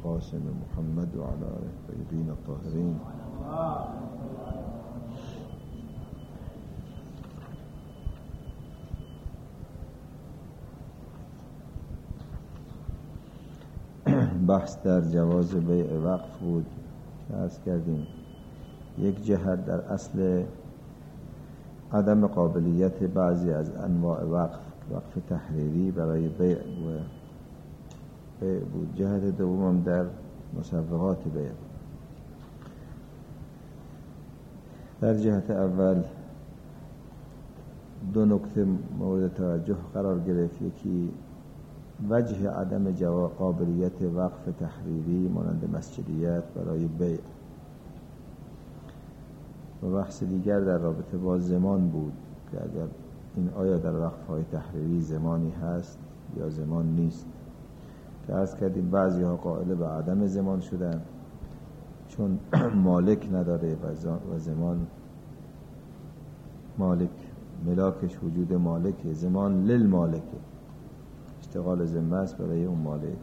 القاسم محمد وعلى آله الطيبين الطاهرين. بحث در جواز بیع وقف بود که عرض کردیم یک جهت در اصل عدم قابلیت بعضی از انواع وقف تحریری برای بیع بود. جهت دوم در مسوغات بیع. در جهت اول دو نکته مورد توجه قرار گرفت. یکی وجه عدم قابلیت وقف تحریری مانند مسجدیت برای بیع و بحث دیگر در رابطه با زمان بود که اگر این آیا در وقف‌های تحریری زمانی هست یا زمان نیست، که عرض کردیم بعضی ها قائل به عدم زمان شدن چون مالک نداره و زمان مالک ملاکش وجود مالکه، زمان للمالکه، اشتغال ذمه است برای اون مالک.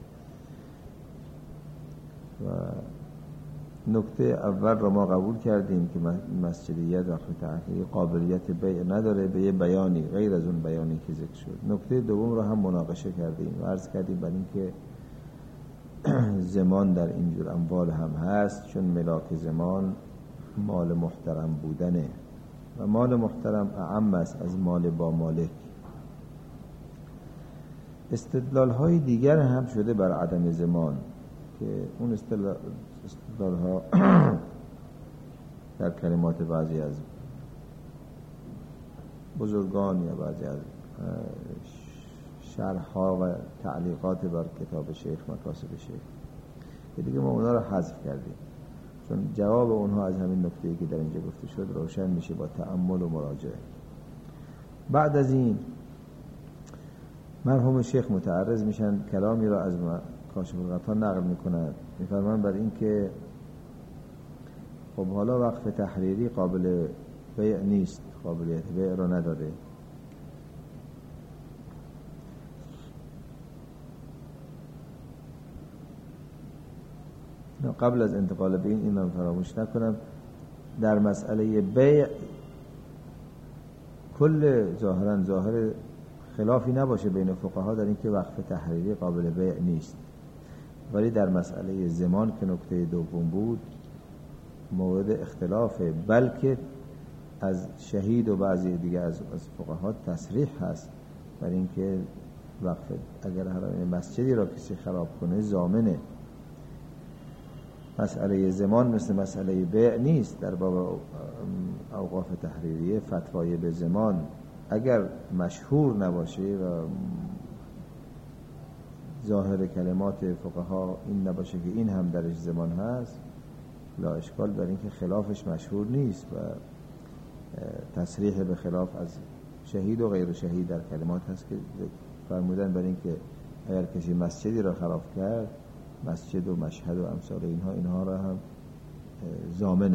و نکته اول را ما قبول کردیم که مسجدیت وقف تحریری قابلیت بیع نداره به یه بیانی غیر از اون بیانی که ذکر شد. نکته دوم را هم مناقشه کردیم و عرض کردیم برای اینکه زمان در اینجور اموال هم هست، چون ملاک زمان مال محترم بودنه و مال محترم اعم است از مال با مالک. استدلال های دیگر هم شده بر عدم زمان که اون استدلال ها در کلمات بعضی از بزرگان یا بعضی از شرح ها و تعلیقات بر کتاب شیخ مکاسب شیخ که دیگه ما اونا رو حذف کردیم، چون جواب اونها از همین نکته‌ای که در اینجا گفته شد روشن میشه با تأمل و مراجعه. بعد از این مرحوم شیخ متعرض میشن کلامی را از کاشف الغطا نقل میکنند، میفرمان بر این که خب حالا وقف تحریری قابل بیع نیست، قابلیت بیع را نداره. قبل از انتقال به این من فراموش نکنم در مسئله بیع کل ظاهر خلافی نباشه بین فقها در اینکه وقف تحریری قابل بیع نیست، ولی در مسئله زمان که نکته دوم بود مورد اختلافه، بلکه از شهید و بعضی دیگه از فقها تصریح هست بر اینکه وقف اگر حرام مسجدی را کسی خراب کنه ضامنه. مسئله زمان مثل مسئله بیع نیست. در باب اوقاف تحریریه فتوای به زمان اگر مشهور نباشه و ظاهر کلمات فقها این نباشه که این هم درش زمان هست، لا اشکال بر این که خلافش مشهور نیست و تصریح به خلاف از شهید و غیر شهید در کلمات هست که فرمودن بر این که اگر کسی مسجدی را خراب کرد، مسجد و مشهد و امثال اینها را هم ضامنه.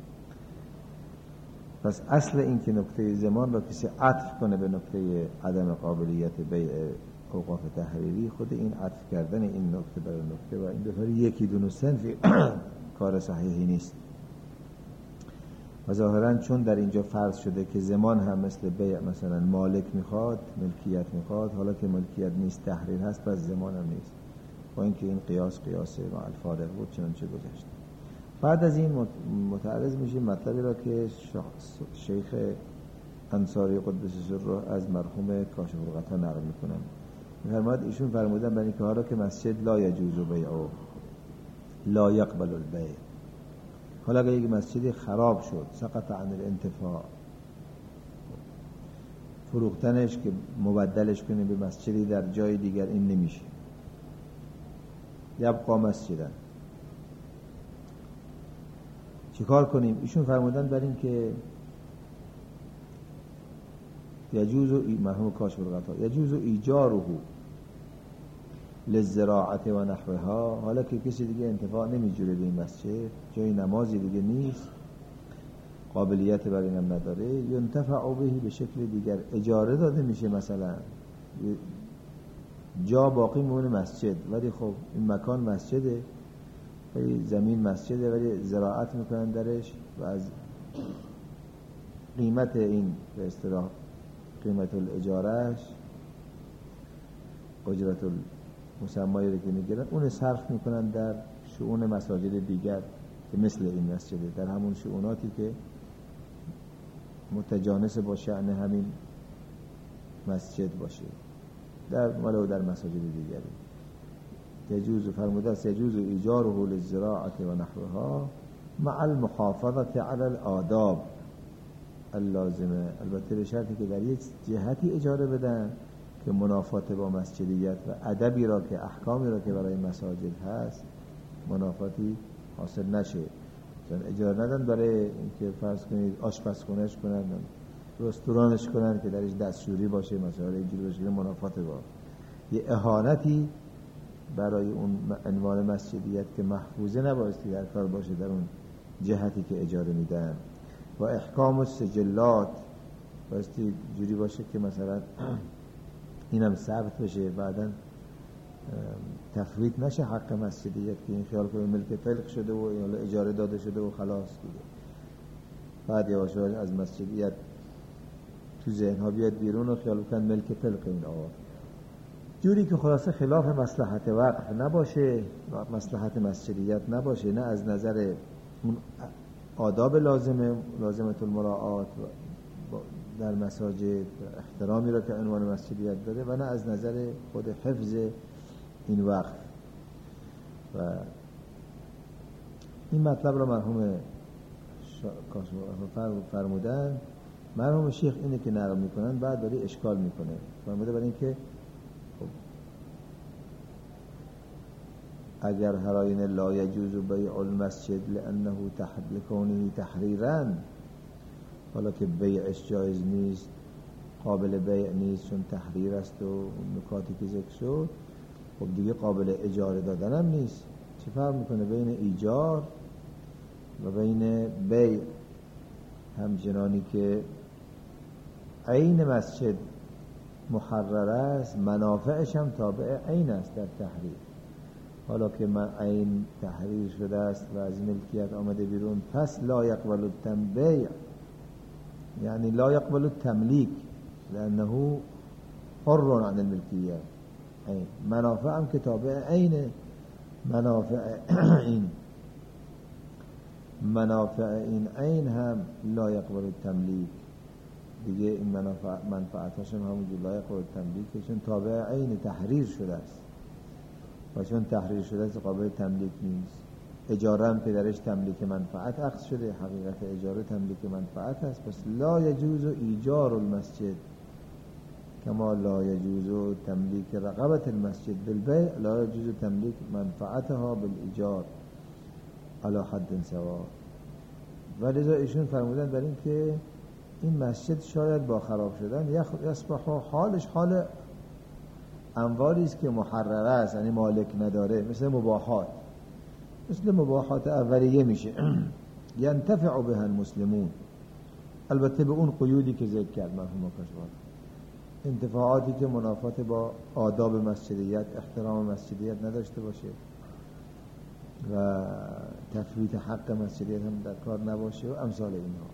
پس اصل این که نکته زمان را کسی عطف کنه به نکته عدم قابلیت بیع اوقاف تحریری، خود این عطف کردن این نکته بر نکته و این دوتاری یکی دون صنفی کار صحیحی نیست. و ظاهرا چون در اینجا فرض شده که زمان هم مثل بیع مثلا مالک میخواد، ملکیت میخواد، حالا که ملکیت نیست تحریر هست پس زمان هم نیست، با اینکه این قیاس مع الفارق بود چنانچه گذشت. بعد از این متعرض میشیم مطلبی را که شیخ انصاری قدس سره از مرحوم کاشف الغطا نقل میکنن. میفرماد ایشون فرمودن برای که حالا که مسجد لا یجوز بیعه لا یقبل البیع، حالا اگه یک مسجدی خراب شد سقط عن الانتفاع، فروختنش که مبدلش کنیم به مسجدی در جای دیگر این نمیشه، یبقا مسجدن، چیکار کنیم؟ ایشون فرمودن بر این که یجوز مرحوم کاشف الغطا یجوز ایجاره للزراعت و نحوها، حالا که کسی دیگه انتفاع نمیجوره به این مسجد، جای نمازی دیگه نیست، قابلیت برای اینم نداره، ینتفع بهی به شکل دیگر اجاره داده میشه، مثلا جا باقی میمونه مسجد، ولی خب این مکان مسجده، ولی زمین مسجده، ولی زراعت میکنن درش و از قیمت این به اصطلاح قیمت الاجارهش، اجرت المسمایی رو که میگیرن اون صرف میکنن در شؤون مساجد دیگر که مثل این مسجده، در همون شؤوناتی که متجانس با شأن همین مسجد باشه، در ولو در مساجد دیگری. یجوز فرموده است یجوز ایجاره للزراعة و نحوها مع المحافظة على الآداب اللازمه، البته به شرطی که در یک جهتی اجاره بدن که منافات با مسجدیت و ادبی را که احکامی را که برای مساجد هست منافاتی حاصل نشه. چون اجاره ندن برای اینکه فرض کنید آشپزخونهش کنن، رستورانش کنن که درش دستشویی باشه، مثلا اینجوری باشه، منافات با یه اهانتی برای اون عنوان مسجدیت که محفوظه نبایستی در کار باشه در اون جهتی که اجاره میدن. و احکام السجلات بایستی جوری باشه که مثلا اینم ثبت بشه، بعداً تفویت نشه حق مسجدیت که این خیال کنه ملک تلق شده و اجاره داده شده و خلاص دیگه، بعد یواش یواش از مسجدیت تو ذهنها بیاد بیرون و خیال کنن ملک تلق این آقا، جوری که خلاصه خلاف مصلحت وقف نباشه و مصلحت مسجدیت نباشه، نه از نظر اون آداب لازمت المراعات در مساجد احترامی را که عنوان مسجدیت داره و نه از نظر خود حفظ این وقت. و این مطلب را مرحوم فرمودن، مرحوم شیخ اینه که نقل میکنن بعد داره اشکال میکنه، فرموده برای این که اگر هراین لا یجوز بیع المسجد لانه لکونه تحریرا، حالا که بیعش جایز نیست، قابل بیع نیست چون تحریر است و نکاتی که ذکر شد، خب دیگه قابل اجاره دادن هم نیست. چه فرق میکنه بین ایجار و بین بیع؟ همچنانی که عین مسجد محرر است، منافعش هم تابع عین است در تحریر. حالا که من عین تحریر شده است و از ملکیت آمده بیرون، پس لا یقبل التنبیع، یعنی لا یقبل التملیک لانه حر عن الملکیت. منافع هم که تابع عین منافع این عین هم لا یقبل التملیک دیگه، این منفعتش هم همونجور لا یقبل التملیک چون تابع عین تحریر شده است و چون تحریر شده است قابل تملیک نیست. اجاره هم که درش تملیک منفعت اخذ شده، حقیقت اجاره تملیک منفعت است. پس لا یجوز ایجار المسجد کما لا یجوز تملیک رقبت المسجد بالبیع، لا یجوز تملیک منفعتها بالایجار علی حد سوا. ولذا ایشون فرمودن برای این که این مسجد شاید با خراب شدن یصبح حالش حال اموالی است که محرره است، یعنی مالک نداره، مثل مباحات اولیه میشه ینتفع بها المسلمون، البته به اون قیودی که ذکر کرد مرحوم کاشوار، انتفاعاتی که منافات با آداب مسجدیت، احترام مسجدیت نداشته باشه و تفویت حق مسجدیت هم در کار نباشه و امثال اینها.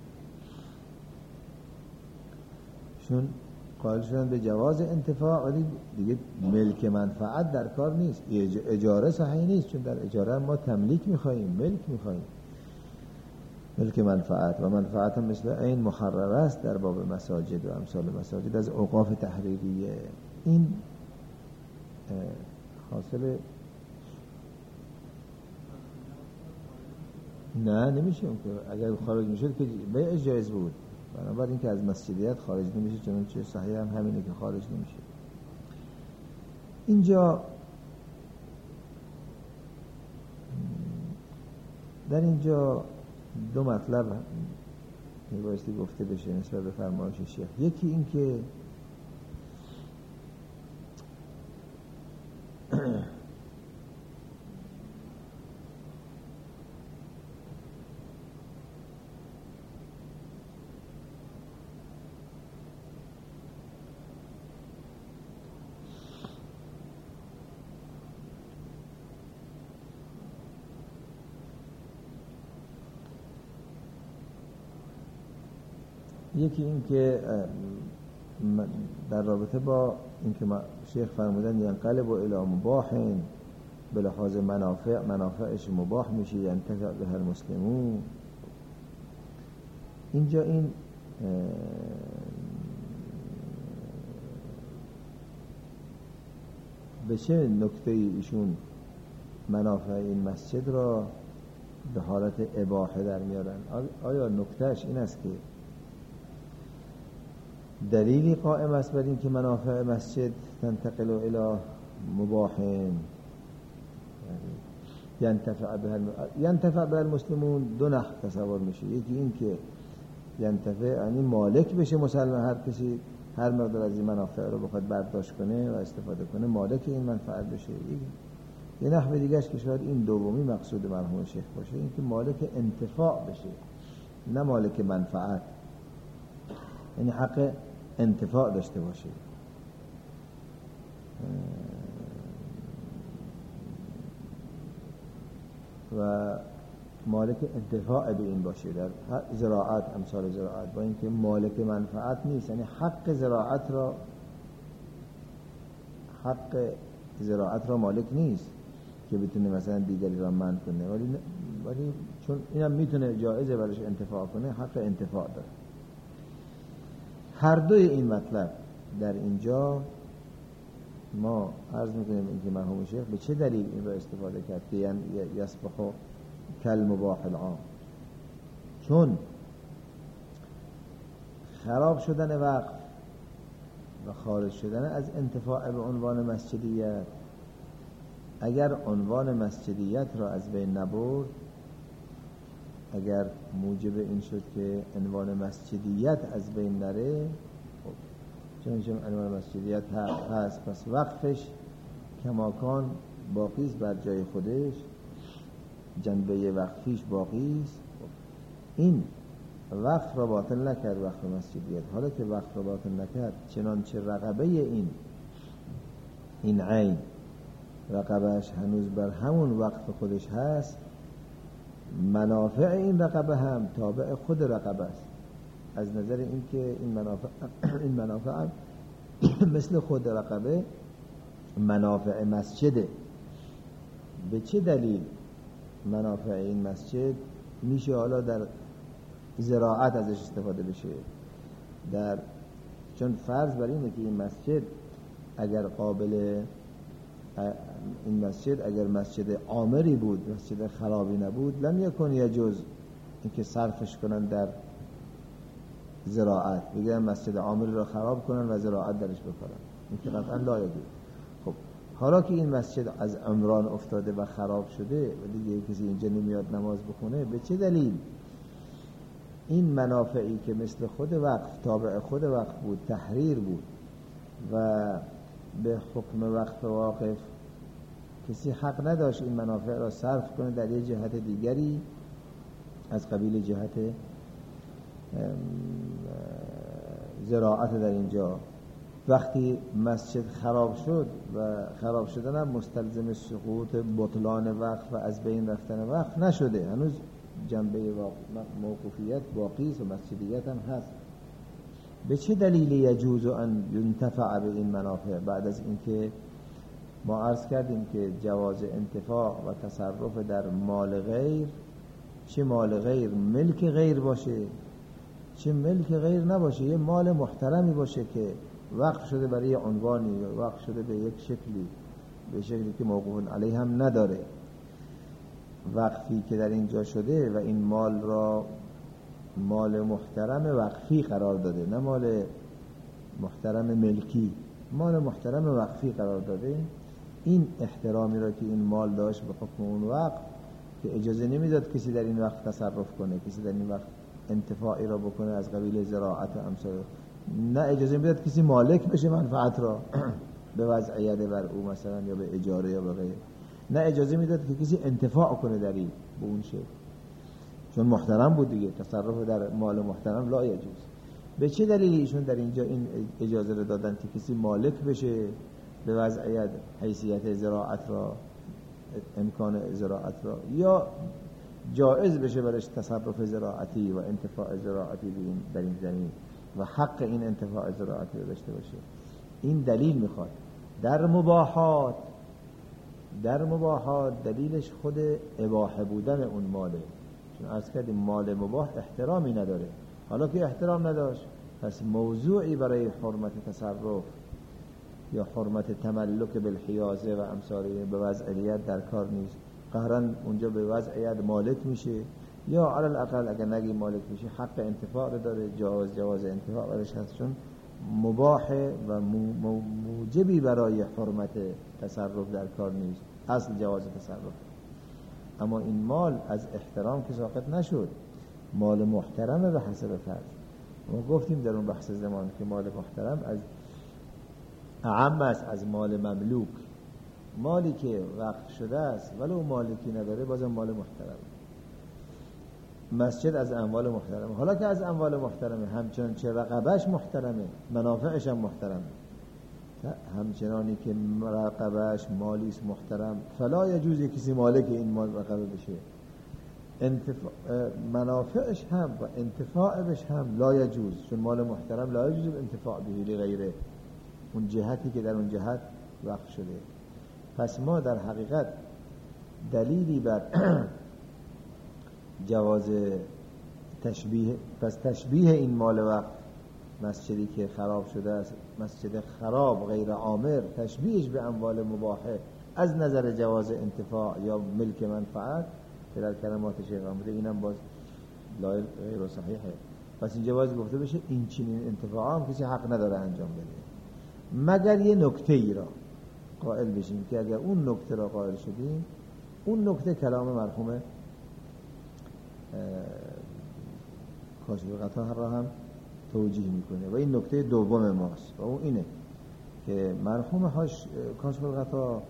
چون قائل شدن به جواز انتفاع، ولی دیگه ملک منفعت در کار نیست، اجاره صحیح نیست، چون در اجاره ما تملیک میخواییم، ملک میخواییم، ملک منفعت و منفعت هم مثل این محرر است در باب مساجد و امثال مساجد از اوقاف تحریریه. این حاصل نه نمیشه، اگر خارج میشد که بیعش جایز بود، بنابراین که از مسجدیت خارج نمیشه، چنانچه صحیح هم همینه که خارج نمیشه. اینجا در اینجا دو مطلب میبایستی گفته بشه نسبت به فرمایش شیخ. یکی این که یکی این که در رابطه با اینکه شیخ فرمودن ینقلب الی مباح، به لحاظ منافعش مباح میشه، ینتفع به المسلمون. اینجا این به چه نکته ایشون منافع این مسجد را به حالت اباحه در میارن؟ آیا نکتهش این است که دلیلی قائم است بر این که منافع مسجد تنتقل الی مباح، ینتفع به المسلمون دو نحو تصور میشه. یکی این که ینتفع یعنی مالک بشه مسلمان، هر کسی هر مقدار از این منافع رو بخواد برداشت کنه و استفاده کنه مالک این منفعت بشه. یه نحو دیگهش که شاید این دومی مقصود مرحوم شیخ باشه، این که مالک انتفاع بشه نه مالک منفعت، یعنی حق انتفاع داشته باشه. و مالک انتفاع به این باشه در زراعت، امثال زراعت، با اینکه مالک منفعت نیست، یعنی حق زراعت را مالک نیست که بتونه مثلا دیگری را منع کنه، ولی چون اینم میتونه جایزه برش انتفاع کنه، حق انتفاع داره. هر دوی این مطلب در اینجا ما عرض میکنیم اینکه مرحوم شیخ به چه دلیل این را استفاده کرد که یسبحو کل مباح العام، چون خراب شدن وقف و خارج شدن از انتفاع به عنوان مسجدیت، اگر عنوان مسجدیت را از بین نبرد، اگر موجب این شد که عنوان مسجدیت از بین نره، چون عنوان مسجدیت هست، پس وقفش کماکان باقیست بر جای خودش، جنبه وقفیش باقیست. این وقف را باطل نکرد وقف مسجدیت. حالا که وقف را باطل نکرد، چنانچه رقبه این عین رقبهش هنوز بر همون وقف خودش هست، منافع این رقبه هم تابع خود رقبه است، از نظر اینکه این منافع مثل خود رقبه منافع مسجده. به چه دلیل منافع این مسجد میشه حالا در زراعت ازش استفاده بشه؟ چون فرض بر اینه که این مسجد اگر مسجد عامری بود، مسجد خرابی نبود، لم یکن یجوز اینکه صرفش کنن در زراعت، بگن مسجد عامری را خراب کنن و زراعت درش بکنن، این که قطعا لا یجوز. خب حالا که این مسجد از عمران افتاده و خراب شده و دیگه کسی اینجا نمیاد نماز بخونه، به چه دلیل این منافعی که مثل خود وقف، تابع خود وقف بود، تحریر بود و به حکم وقف واقف کسی حق نداشت این منافع را صرف کنه در یه جهت دیگری از قبیل جهت زراعت، در اینجا وقتی مسجد خراب شد و خراب شدن هم مستلزم سقوط بطلان وقف و از بین رفتن وقف نشده، هنوز جنبه موقوفیت باقی است و مسجدیت هم هست. به چه دلیل یجوز ان ينتفع به این منافع؟ بعد از اینکه ما عرض کردیم که جواز انتفاع و تصرف در مال غیر، چه مال غیر ملک غیر باشه چه ملک غیر نباشه، یه مال محترمی باشه که وقف شده برای عنوانی یا وقف شده به یک شکلی، به شکلی که موقوف علیه هم نداره، وقفی که در اینجا شده و این مال را مال محترم وقفی قرار داده، نه مال محترم ملکی، مال محترم وقفی قرار داده، این احترامی را که این مال داشت به حکم اون وقف که اجازه نمیداد کسی در این وقت تصرف کنه، کسی در این وقت انتفاعی را بکنه از قبیل زراعت و امثال، نه اجازه میداد کسی مالک بشه منفعت را به وضعیت بر او مثلا یا به اجاره یا به غیر، نه اجازه میداد که کسی انتفاع کنه در این به اون شکل، چون محترم بود دیگه، تصرف در مال محترم لا یجوز. به چه دلیلی ایشون در اینجا این اجازه رو دادن که کسی مالک بشه به وضعیت حیثیت زراعت را، امکان زراعت را، یا جایز بشه برش تصرف زراعتی و انتفاع زراعتی در این زمین و حق این انتفاع زراعتی رو داشته باشه. این دلیل میخواد. در مباحات دلیلش خود اباحه بودن اون ماله، چون عرض کردیم مال مباح احترامی نداره. حالا که احترام نداشت، پس موضوعی برای حرمت تصرف یا حرمت تملک بالحیازه و امثاله به وضعیت در کار نیست. قهرا اونجا به وضعیت مالک میشه، یا علی الاقل اگر نگی مالک میشه حق انتفاع رو داره، جواز انتفاع برش هست، چون مباح و موجبی برای حرمت تصرف در کار نیست، اصل جواز تصرف. اما این مال از احترام که ساقط نشد، مال محترمه به حسب فرض. ما گفتیم در اون بحث زمان که مال محترم از اعم است از مال مملوک. مالی که وقف شده است ولو مالکی نداره بازم مال محترم. مسجد از اموال محترمه. حالا که از اموال محترمه، همچنان چه رقبش محترمه، منافعش هم محترمه. همچنانی که رقبش مالی است محترم، فلا یجوز کسی مالک این مال رقبه بشه. منافعش هم و انتفاعش هم لا یجوز، چون مال محترم لا یجوز انتفاع به غیره، اون جهتی که در اون جهت وقف شده. پس ما در حقیقت دلیلی بر جواز تشبیه این مال وقف، مسجدی که خراب شده است، مسجد خراب غیر عامر، تشبیهش به اموال مباحه از نظر جواز انتفاع یا ملک منفعت که در کلمات شیخ آمده، اینم باز غیر صحیحه. پس این جواز گفته بشه این چنین انتفاع هم کسی حق نداره انجام بده، مگر یه نکته ای را قائل بشیم که اگر اون نکته را قائل شدیم، اون نکته کلام مرحوم کاشف الغطا را هم توجیه میکنه و این نکته دوم ماست و اون اینه که مرحوم کاشف الغطا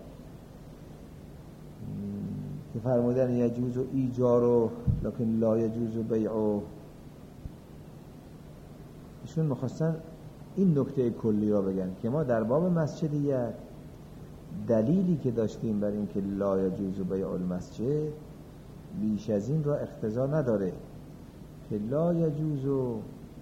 که فرمودن یجوز و ایجارو لکن لا یجوز و بیعو، ایشون میخواستن این نکته کلی را بگن که ما در باب مسجدیت دلیلی که داشتیم بر این که لا یجوز و بیع المسجد بیش از این را اقتضا نداره که لا یجوز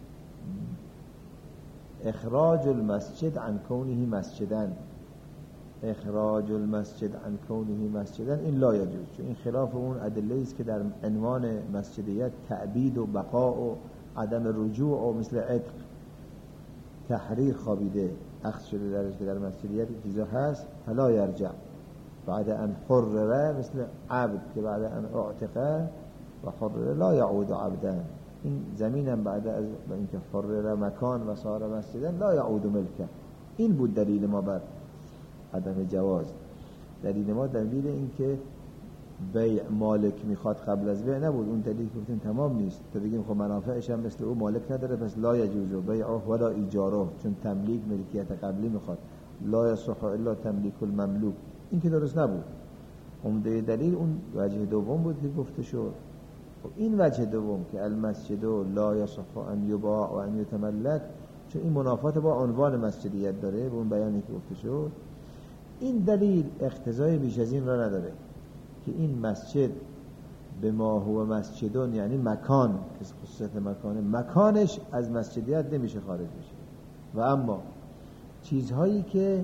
اخراج المسجد عن کونه مسجدن، اخراج المسجد عن کونه مسجدن این لا یجوز، چون این خلاف اون ادله است که در عنوان مسجدیت تعبید و بقاء و عدم رجوع و مثل عتق تحریر خوابیده اخذ شده درش که در مسجدیت چیزا هست. فلا یرجع بعد ان حرر، مثل عبد که بعد ان اعتق و حرر لا یعود عبدا، این زمین هم بعد از اینکه حرر مکان و صار مسجدن لا یعود ملکه. این بود دلیل ما بر عدم جواز. دلیل ما دلیل این که بیع مالک میخواد قبل از بیع نبود، اون دلیل که گفتیم تمام نیست تا بگیم خب منافعش هم مثل او مالک نداره، پس لا یجوز بیعه ولا ایجاره، چون تملیک ملکیت قبلی میخواد. لا یصح الا تملیک المملوک، این که درست نبود. عمده دلیل اون وجه دوم بود که گفته شد. خب این وجه دوم که المسجد لا یصح ان یباع و ان یتملک، چون این منافات با عنوان مسجدیت داره، به اون بیانی که گفته شد، این دلیل اقتضای بیش از این را نداره که این مسجد به ما هو مسجدون، یعنی مکان که خصوصیت مکانش از مسجدیت نمیشه خارج بشه. و اما چیزهایی که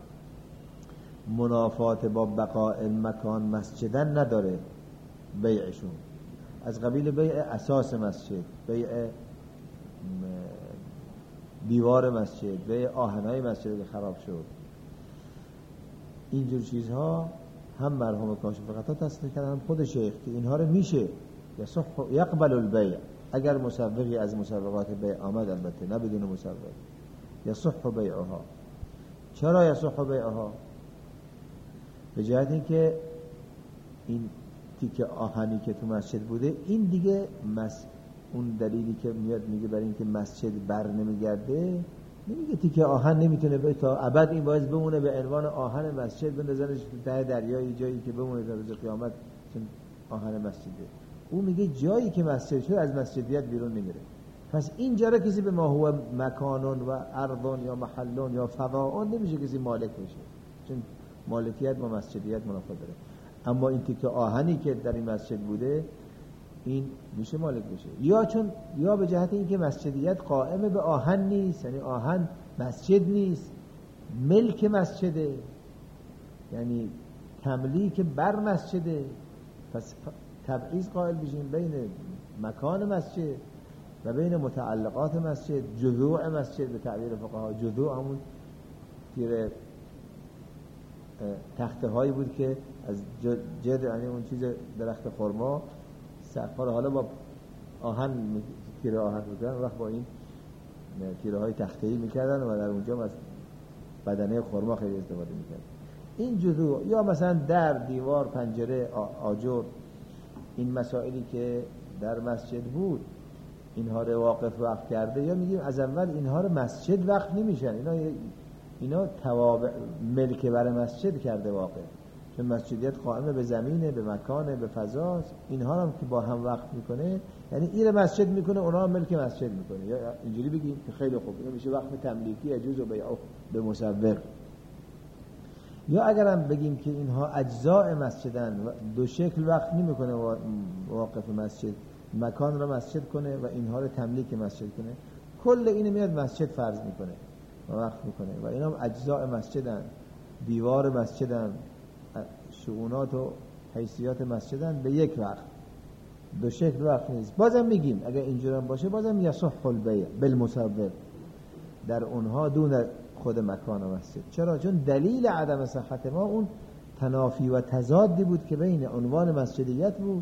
منافات با بقاء مکان مسجدن نداره، بیعشون از قبیل بیع اساس مسجد، بیع دیوار مسجد، بیع آهنهای مسجد که خراب شد، اینجور چیزها هم مرحوم کاشف الغطا تصدیق کردن، هم خود شیخ، که اینها رو میشه یصح یقبل البیع، اگر مسوقی از مسوقات بیع آمد، البته نه بدون مسوق، یصح بیعها. چرا یصح بیعها؟ به جهت این که این تیکه آهنی که تو مسجد بوده، این دیگه اون دلیلی که میاد میگه برای اینکه مسجد بر نمیگرده، نمیگه تیکه آهن نمیتونه به تا ابد این باعث بمونه به عنوان آهن مسجد، بندازنش ته دریای جایی که بمونه تا روز قیامت، چون آهن مسجده. او میگه جایی که مسجد شده از مسجدیت بیرون نمیره. پس این جا را کسی به ما هو مکانون و ارضون یا محلون یا فضاءون نمیشه کسی مالک بشه، چون مالکیت با مسجدیت منافات داره. اما این تیکه آهنی که در این مسجد بوده این میشه مالک بشه. یا به جهت اینکه مسجدیت قائم به آهن نیست، یعنی آهن مسجد نیست، ملک مسجده، یعنی تملیک بر مسجده. پس تبعیض قائل بشیم بین مکان مسجد و بین متعلقات مسجد. جذوع مسجد به تعبیر فقها، جذوع همون تیر تخته هایی بود که از جذع، یعنی اون چیز درخت خرما، سقف‌ها رو حالا با آهن تیره آهن می‌کردن، وقت با این تیره های تخته‌ای می‌کردن و در اونجا از بدنه خرما خیلی استفاده می‌کردن. این جذوع، یا مثلا در، دیوار، پنجره، آجر، این مسائلی که در مسجد بود اینها رو واقف وقف کرده، یا میگیم از اول اینها رو مسجد وقف نمیشن، اینا توابع ملک بر مسجد کرده واقع، چون مسجدیت قائمه به زمینه، به مکانه، به فضاست. اینها هم که با هم وقف میکنه، یعنی این مسجد میکنه، اونا هم ملک مسجد میکنه. یا اینجوری بگیم که خیلی خوب، اینو میشه وقف تملیکی، یجوز و بیعه به مصور. یا اگرم بگیم که اینها اجزاء مسجدن و دو شکل وقف نمیکنه، واقف مسجد مکان را مسجد کنه و اینها رو تملیک مسجد کنه، کل اینو میاد مسجد فرض میکنه و وقف میکنه و اینا هم اجزاء مسجدن، دیوار مسجدن، شؤونات و حیثیات مسجدن به یک وقت، دو شکل وقف نیست. بازم میگیم اگر اینجوری باشه بازم یصح البیع بالمصور در اونها دون خود مکان و مسجد. چرا؟ چون دلیل عدم صحت ما اون تنافی و تضادی بود که بین عنوان مسجدیت بود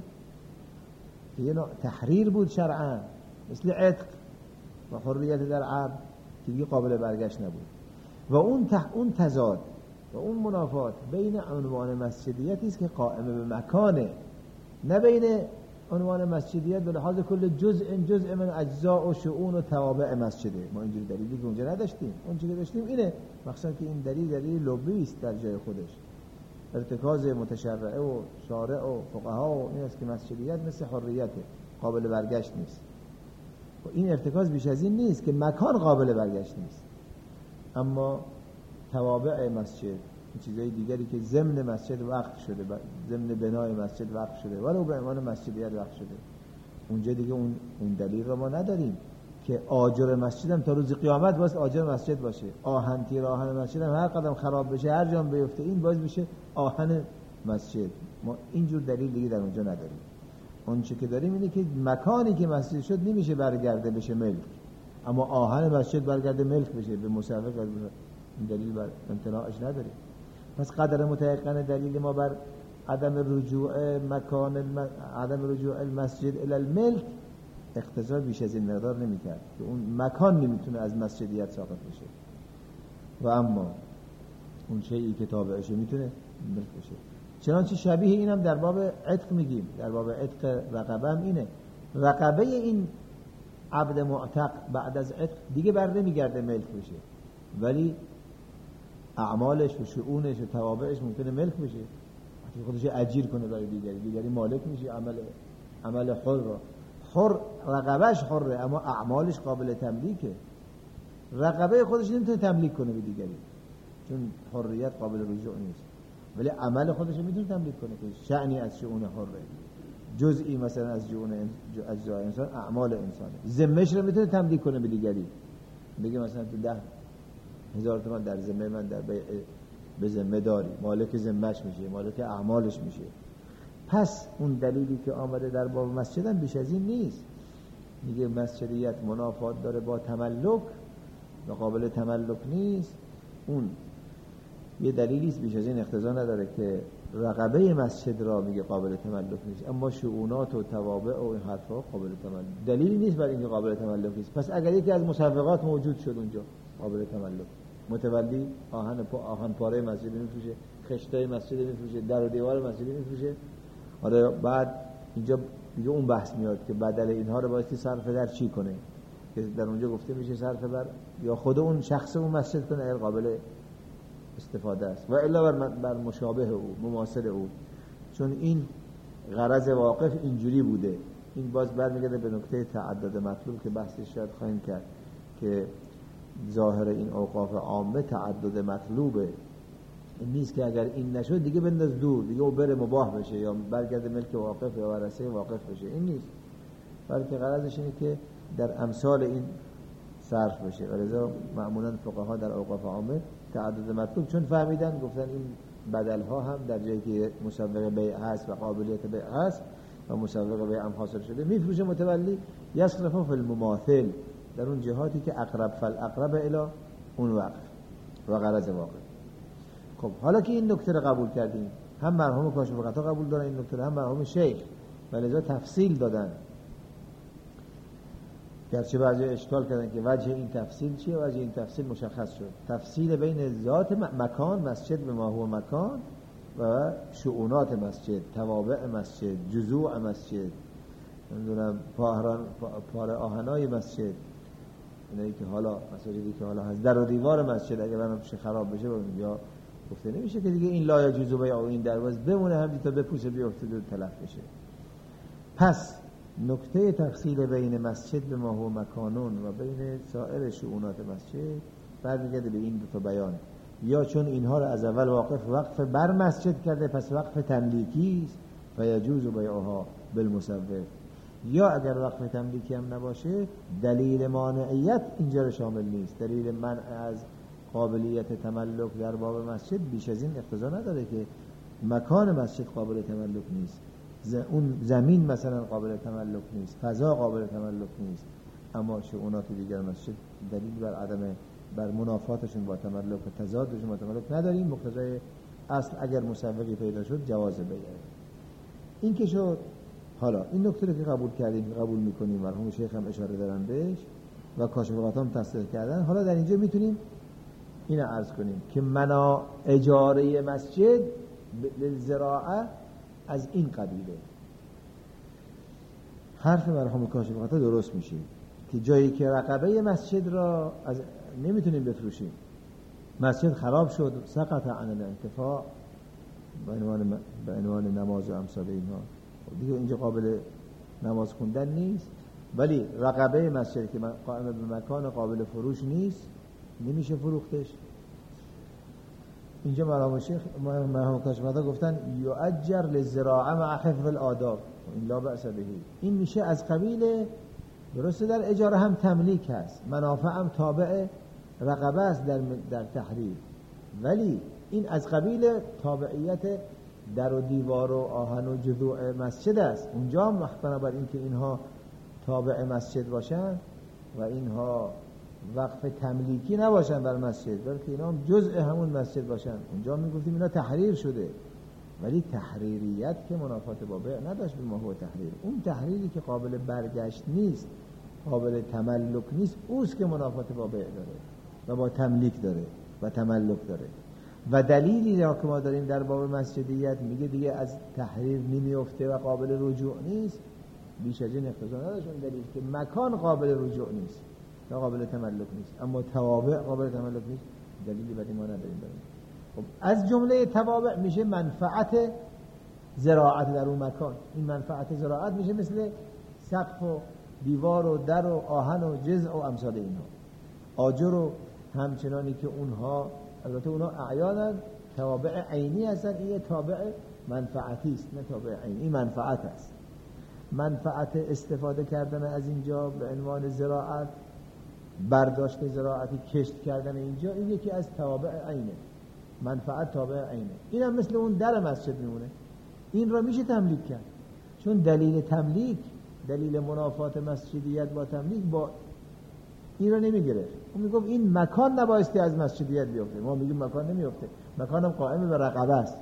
که یه نوع تحریر بود شرعا، مثل عتق و حریت در عبد که دیگه قابل برگشت نبود، و اون تضاد و اون منافات بین عنوان مسجدیتی است که قائم به مکانه، نه بین عنوان مسجدیت به لحاظ کل جزء من اجزاء و شؤون و توابع مسجده. ما اینجوری دلیلی که اونجا نداشتیم. اون چیزی که داشتیم اینه، مخصوصا که این دلیل لبی است در جای خودش، ارتکاز متشرعه و شارع و فقها و این است که مسجدیت مثل حریته، قابل برگشت نیست. و این ارتکاز بیش از این نیست که مکان قابل برگشت نیست، اما توابع مسجد، این چیزهای دیگری که ضمن مسجد وقف شده، ضمن بنای مسجد وقف شده ولو به عنوان مسجدیت وقف شده، اونجا دیگه اون دلیل رو ما نداریم که آجر مسجد هم تا روز قیامت باید آجر مسجد باشه. آهن تیر آهن مسجد هم هر قدم خراب بشه، هر جا بیفته، این باید بشه آهن مسجد. ما اینجور دلیل دیگه در اونجا نداریم. اون چه که داریم اینه که مکانی که مسجد شد نمیشه برگرده بشه ملک، اما آهن مسجد برگرده ملک بشه به مصوب، این دلیل بر امتناعش نداریم. پس قدر متيقن دلیل ما بر عدم رجوع المسجد الى الملک اقتضا بیش از این مقدار نمیکرد که اون مکان نمیتونه از مسجدیت ساقط بشه، و اما اون شیئی که تابعشه میتونه ملک بشه. چنانچه شبیه اینم در باب عتق میگیم، در باب عتق رقبه هم اینه، رقبه این عبد معتق بعد از عتق دیگه بر نمیگرده ملک بشه، ولی اعمالش و شؤونش و توابعش ممکنه ملک بشه. خودش اجیر کنه برای دیگری مالک میشه. عمل حر رقبهش حره، اما اعمالش قابل تملیکه. رقبه خودش نمیتونه تملیک کنه به دیگری، چون حریت قابل رجوع نیست، ولی عمل خودش میتونه تملیک کنه که شأنی از شؤون حره، جزئی مثلا از اجزای انسان، اعمال انسانه. ذمه‌ش رو میتونه تملیک کنه به دیگری، بگه مثلا تو 10,000 تومان در ذمه من در به ذمه داری، مالک ذمه‌اش میشه، مالک اعمالش میشه. پس اون دلیلی که آمده در باب مسجد هم بیش از این نیست. میگه مسجدیت منافات داره با تملک و قابل تملک نیست، اون یه دلیلی است، بیش از این اقتضا نداره که رقبه مسجد را میگه قابل تملک نیست، اما شؤونات و توابع و این حرفا قابل تملک، دلیلی نیست برای اینکه قابل تملک نیست. پس اگر یکی از مسوقات موجود شد اونجا قابل تملک، متولی آهن پاره مسجد میفروشه، خشتای مسجد میفروشه، در و دیوار مسجد میفروشه، آره بعد اینجا دیگه اون بحث میاد که بدل اینها رو بایستی صرف در چی کنه، که در اونجا گفته میشه صرف بر یا خود اون شخص اون مسجد کنه اگر قابل استفاده است، و الا بر مشابه او، مماثل او، چون این غرض واقف اینجوری بوده. این باز برمیگرده به نکته تعدد مطلوب که بحثش شاید خواهیم کرد که ظاهر این اوقاف عامه تعدد مطلوبه، این نیست که اگر این نشد دیگه بنداز دور، دیگه او بره مباح بشه یا برگرده ملک واقف یا ورثه واقف بشه. این نیست، بلکه غرضش اینه که در امثال این صرف بشه. و لذا معمولا فقها در اوقاف عامه تعدد مطلوب چون فهمیدن گفتن این بدلها هم در جایی که مسوق بیع هست و قابلیت بیع هست و مسوق بیع هم حاصل شده میفروشه متولی یصرفه فی المماثل، در اون جهاتی که اقرب فالاقرب الی اون وقف و غرض واقع. خب حالا که این نکته رو قبول کردیم، هم مرحوم کاشف الغطا قبول دارن این نکته، هم مرحوم شیخ، و لذا تفصیل دادن. گرچه بعضی اشکال کردن که وجه این تفصیل چیه، وجه این تفصیل مشخص شد. تفصیل بین ذات مکان مسجد به ما هو مکان و شؤونات مسجد، توابع مسجد، جذوع مسجد، نمیدونم پاره آهنای مسجد، اینایی که حالا مساجدی که حالا هست، در و دیوار مسجد اگر بشه خراب بشه یا گفته نمیشه که دیگه این لا یجوز بیع این درواز بمونه همین تا بپوسه بیفته و تلف بشه. پس نکته تفصیل بین مسجد به ما هو مکانون و بین سایر شؤونات مسجد برمیگرده به این دو تا بیان. یا چون اینها رو از اول وقف بر مسجد کرده پس وقف تملیکی است و یجوز بیعها بالمسوق، یا اگر وقف تملیکی هم نباشه دلیل مانعیت اینجا رو شامل نیست. دلیل منع از قابلیت تملک در باب مسجد بیش از این اقتضا نداره که مکان مسجد قابل تملک نیست، اون زمین مثلا قابل تملک نیست، فضا قابل تملک نیست، اما شؤونات دیگر مسجد دلیل بر منافاتشون با تملک و تضادشون با تملک نداریم. مقتضای اصل اگر مسوقی پیدا شد جواز بیعه. این که شد. حالا این نکته رو که قبول کردیم، قبول میکنیم، مرحوم شیخ هم اشاره دارن بهش و کاشف الغطا هم تصدیق کردن. حالا در اینجا میتونیم اینو عرض کنیم که منا اجاره مسجد للزراعه از این قبیله. حرف مرحوم کاشف الغطا درست میشه که جایی که رقبه مسجد را از نمیتونیم بفروشیم، مسجد خراب شد، سقط عن الانتفاع به عنوان نماز و امثال اینها، دیگه اینجا قابل نماز خوندن نیست، ولی رقبه مسجد که قائم به مکان قابل فروش نیست، نمیشه فروختش. اینجا مرحوم کاشف الغطا گفتن یؤجر للزراعه مع حفظ الآداب این لا بأس به. این میشه از قبیل، درسته در اجاره هم تملیک هست، منافع هم تابع رقبه است در تحریر، ولی این از قبیل تابعیت در و دیوار و آهن و جذوع مسجد است. اونجا هم بنابر این که اینها تابع مسجد باشن و اینها وقف تملیکی نباشن بر مسجد، بلکه اینا هم جزء همون مسجد باشن، اونجا میگفتیم اینا تحریر شده، ولی تحریریت که منافات با بیع نداشت. به ما هو تحریر، اون تحریری که قابل برگشت نیست، قابل تملک نیست، اوست که منافات با بیع داره و با تملیک داره و تملک داره. و دلیلی را که ما داریم در باب مسجدیت میگه دیگه از تحریر نمیفته و قابل رجوع نیست، بیش از این اقتضا نداشت. اون دلیل که مکان قابل رجوع نیست و قابل تملک نیست، اما توابع قابل تملک نیست، دلیلی بدی ما نداریم. خب از جمله توابع میشه منفعت زراعت در اون مکان. این منفعت زراعت میشه مثل سقف و دیوار و در و آهن و جذع و امثال اینها. آجر و همچنانی که اونها، البته اونها اعیانن، توابع عینی هستن، این تابع منفعتی است، نه تابع عینی. این منفعت است، منفعت استفاده کردن از اینجا به عنوان زراعت، برداشت زراعتی، کشت کردن اینجا، این یکی از توابع عینه، منفعت تابع عینه. این هم مثل اون در مسجد میمونه، این را میشه تملیک کرد، چون دلیل تملیک، دلیل منافات مسجدیت با تملیک با این را نمیگیره. اون میگم این مکان نبایستی از مسجدیت بیفته، ما میگیم مکان نمیفته، مکانم قائم به رقبه است،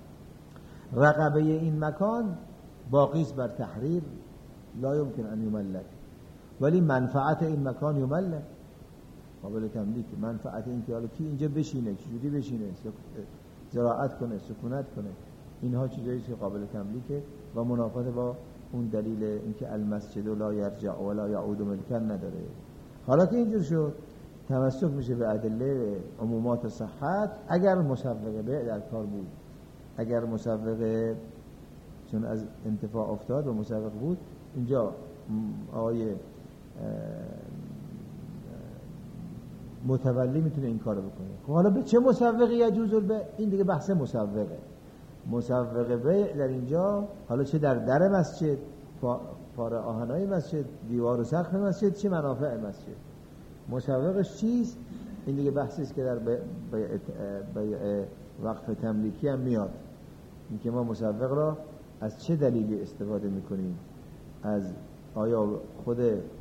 رقبه این مکان باقی است بر تحریر، لا یمکن ان یملک، ولی منفعت این مکان یملک، قابل تملیک. منفعت این که حالا کی اینجا بشینه، چجوری بشینه، زراعت کنه، سکونت کنه، اینها چیزایی که قابل تملیکه و منافات با اون دلیل اینکه المسجد لا یرجع ولا یعود ملکا نداره. حالا که اینجور شد، تمسک میشه به ادله عمومات صحت اگر مسوق بیع در کار بود. اگر مسوق چون از انتفاع افتاد و مسوق بود، اینجا آقای متولی میتونه این کارو بکنه. خب حالا به چه مسوقی یجوز به این دیگه بحث مسوقه. مسوقه بیع در اینجا حالا چه در مسجد، پاره آهنای مسجد، دیوار و سقف مسجد، چه منافع مسجد، مسوقش چیست؟ این دیگه بحثی است که در بیع وقف تملیکی هم میاد. اینکه ما مسوق را از چه دلیلی استفاده میکنیم، از آیا خود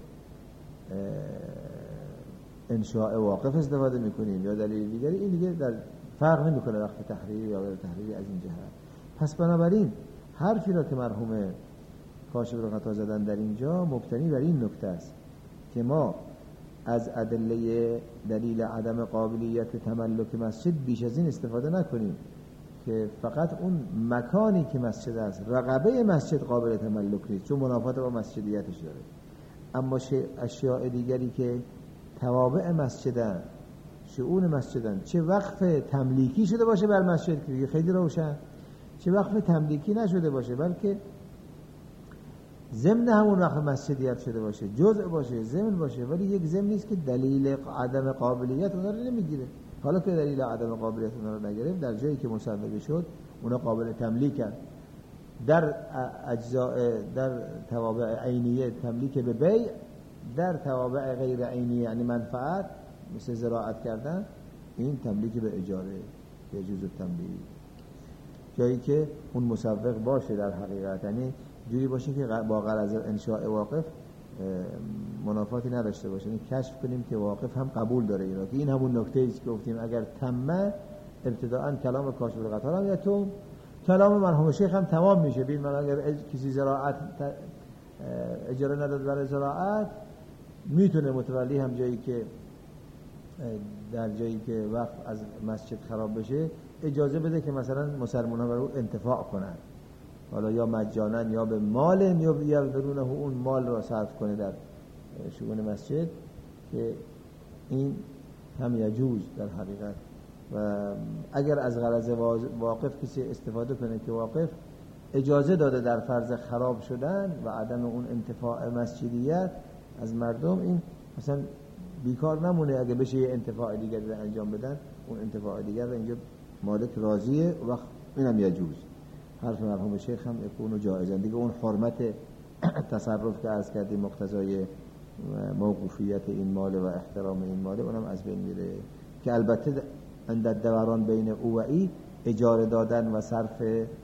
انشاء واقف استفاده میکنیم یا دلیل دیگری، این دیگه در فرق نمیکنه وقف تحریری یا غیر تحریری از این جهت. پس بنابراین حرفی را که مرحوم کاشف الغطا زدن در اینجا مبتنی بر این نکته است که ما از ادله دلیل عدم قابلیت تملک مسجد بیش از این استفاده نکنیم که فقط اون مکانی که مسجد است، رقبه مسجد قابل تملک نیست چون منافات با مسجدیتش داره. اما اشیاء دیگری که توابع مسجدن، شؤون مسجدن، چه وقف تملیکی شده باشه بر مسجد که خیلی روشن، چه وقف تملیکی نشده باشه بلکه ضمن همون وقف مسجدیت شده باشه، جزء باشه، ضمن باشه، ولی یک ضمن نیست که دلیل عدم قابلیت اونا رو نمیگیره. حالا که دلیل عدم قابلیت اونا رو نگرفت، در جایی که مسبب شد اونا قابل تملیکن. در اجزاء، در توابع عینیه تملیک به بیع، در توابع غیر عینیه یعنی منفعت مثل زراعت کردن، این تملیک به اجاره، یجوز التملیک. جایی که اون مسوق باشه در حقیقت، یعنی جوری باشه که با غرض انشاء واقف منافاتی نداشته باشه، یعنی کشف کنیم که واقف هم قبول داره اینا، که این همون نکته ایست که گفتیم اگر تمه ابتداءً کلام کاشف الغطا هم یتم، کلام مرحوم شیخ هم تمام میشه. ببین من اگر کسی زراعت اجاره نداد برای زراعت، میتونه متولی هم جایی که در جایی که وقت از مسجد خراب بشه اجازه بده که مثلا مسلمان‌ها برای انتفاع کنن، حالا یا مجانا یا به مال یا بدون اون مال را صرف کنه در شؤون مسجد، که این هم یجوز در حقیقت. و اگر از غرض واقف کسی استفاده کنه که واقف اجازه داده در فرض خراب شدن و عدم اون انتفاع مسجدیت از مردم، این مثلا بیکار نمونه، اگه بشه یه انتفاع دیگر رو انجام بدن، اون انتفاع دیگر رو اینجا مالک راضیه و اینم یجوز. حرف مرحوم شیخ هم اونو جایزن دیگه. اون حرمت تصرف که عرض کردیم مقتضای موقوفیت این مال و احترام این مال، اونم از بین میره. که البته اندر دوران بین او و ای اجاره دادن و صرف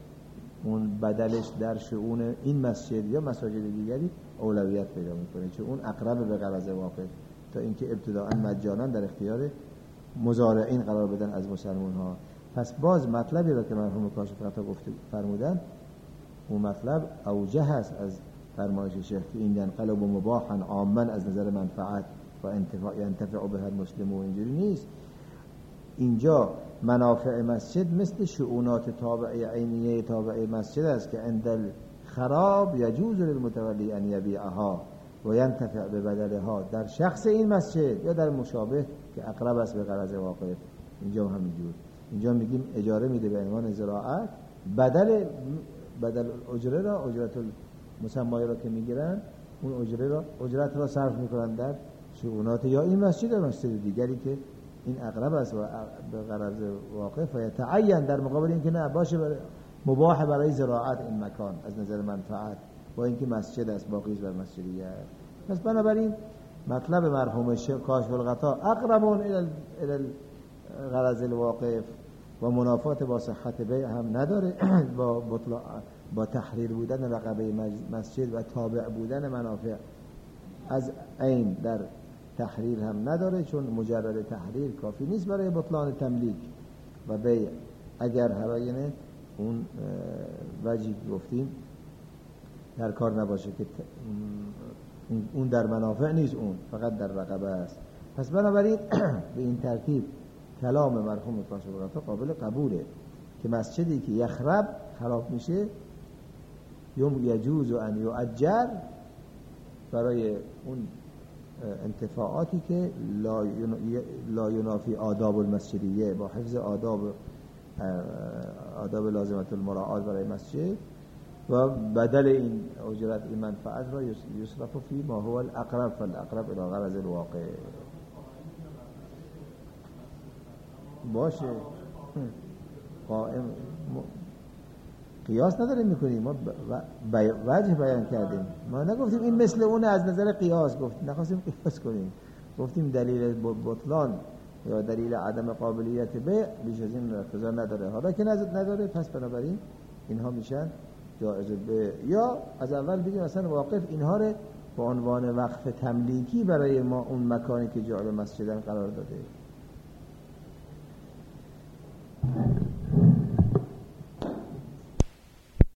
اون بدلش در شؤون این مسجد یا مساجد دیگری اولویت پیدا میکنه، چون اون اقرب به غرض واقع، تا اینکه ابتداء مجانا در اختیار مزارعین قرار بدن از مسلمان ها. پس باز مطلبی را که مرحوم کاشف الغطا گفته فرمودن، اون مطلب اوجه هست از فرمایش شیخ که این ینقلب مباحا عاما از نظر منفعت و ینتفع به هر مسلم، و اینجوری نیست. اینجا منافع مسجد مثل شؤونات تابعه عینیه تابعه مسجد است که عند خراب یجوز للمتولی ان یبیعها و ینتفع به بدلها در شخص این مسجد یا در مشابه که اقرب است به غرض واقع. اینجا همینجور، اینجا میگیم اجاره میده به عنوان زراعت، بدل اجره را، اجرت المسمای را که میگیرن، اون اجرت را صرف میکنن در شؤونات یا این مسجد یا مسجد دیگری که این اقرب است و به غرض واقع. فیتعین در مقابل اینکه نه باشه مباح برای زراعت این مکان از نظر منفعت، با اینکه مسجد است باقیش بر مسجدیه. پس بنابراین مطلب مرحوم کاشف الغطا اقرب الى غرض الواقف و منافات با صحت بیع هم نداره، با تحریر بودن رقبه مسجد و تابع بودن منافع از عین در تحریر هم نداره، چون مجرد تحریر کافی نیست برای بطلان تملیک و بیع. اگر هراینه اون وجهی گفتیم در کار نباشه که اون در منافع نیست، اون فقط در رقبه است. پس بنابراین به این ترتیب کلام مرحوم کاشف الغطا قابل قبوله که مسجدی که یخرب خراب میشه یجوز ان یؤجر برای اون انتفاعاتی که لا ینافی آداب المسجدیه، با حفظ آداب لازمت المراعات برای مسجد و بدل این اجرت این منفعت را یصرف فی ما هو الاقرب فالاقرب الى غرض الواقع. باشه قائم قیاس نداره میکنیم، ما وجه بیان کردیم، ما نگفتیم این مثل اونه از نظر قیاس، نخواستیم قیاس کنیم، گفتیم دلیل بطلان یا دلیل عدم قابلیت بیع بیش از این اقتضا نداره. حالا که نداره پس بنابراین اینها میشن جایز بیع. یا از اول بگیم مثلا واقف اینها رو به عنوان وقف تملیکی برای ما اون مکانی که جعل مسجدن قرار داده.